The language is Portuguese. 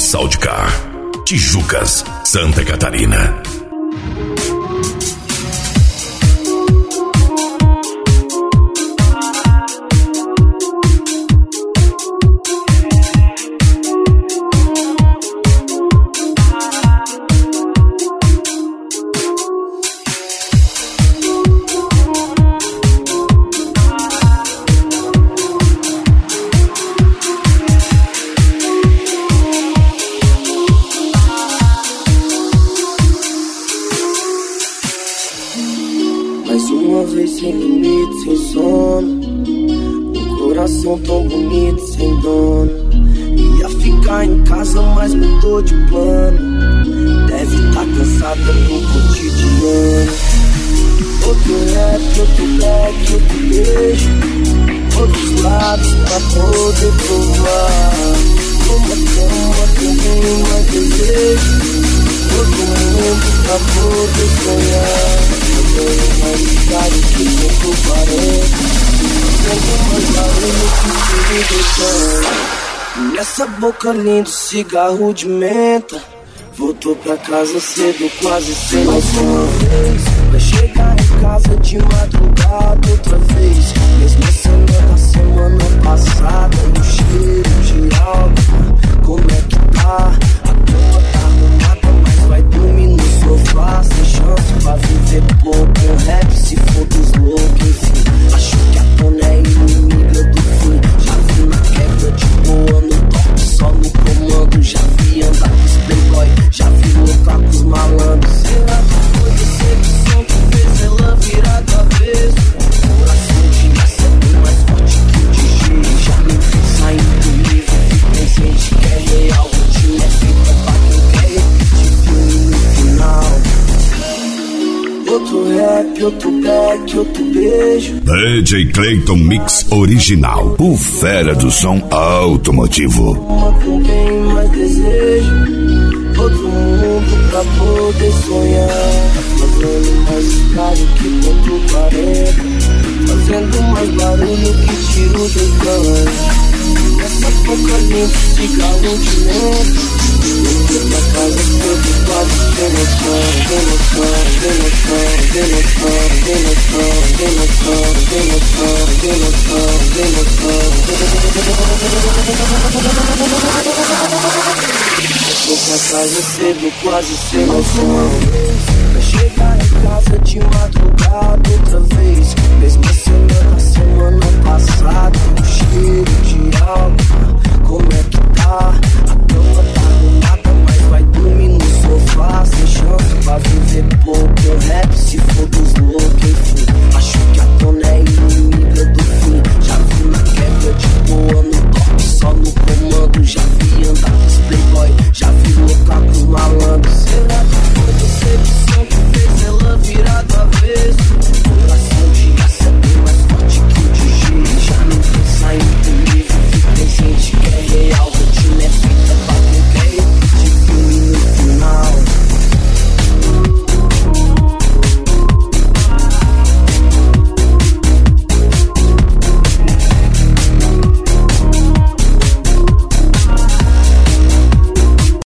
Soundcar, Tijucas, Santa Catarina. Sem limite, sem sono, um coração tão bonito, sem dono. Ia ficar em casa, mas mudou de plano. Deve tá cansada do cotidiano. Outro rap, outro black, outro beijo, outros lados pra poder provar. Uma cama também mais desejo, outro mundo pra poder sonhar. Mais caro que tempo parece, mais barulho que te deixando. Nessa boca linda, cigarro de menta. Voltou pra casa cedo, quase sem noção. Vai chegar em casa de madrugada outra vez. Mesma cena da semana passada. E o cheiro de álcool, como é que tá? A cama tá arrumada, mas vai dormir no sofá. Sem chance pra viver pouco. Rap se for dos loucos, enfim. Acho que a Tona é inimiga do fim. Já vi na quebra de boa, no top, só no comando. Já vi andar com os playboy, já vi loucar com os malandros. Será que foi decepção que fez ela virar do avesso? O coração de essa é bem mais forte que o DJ. Já me vi saindo do livro, tem gente que é real. O time é feito pra quem quer repetir filme no final. Outro rap, outro black, outro beijo. DJ Clayton Mix Original, o fera do som automotivo. Uma com bem mais desejo, outro mundo pra poder sonhar. Fazendo mais caro que ponto 40, fazendo mais barulho que tiro do cano. Nessa boca limpa, cigarro de menta. Voltei pra casa cedo, quase sem noção. Sem noção, sem noção, sem noção, sem noção, sem noção, sem noção, sem noção, sem noção. Voltei pra casa cedo, quase sem noção. Vai chegar em casa de madrugada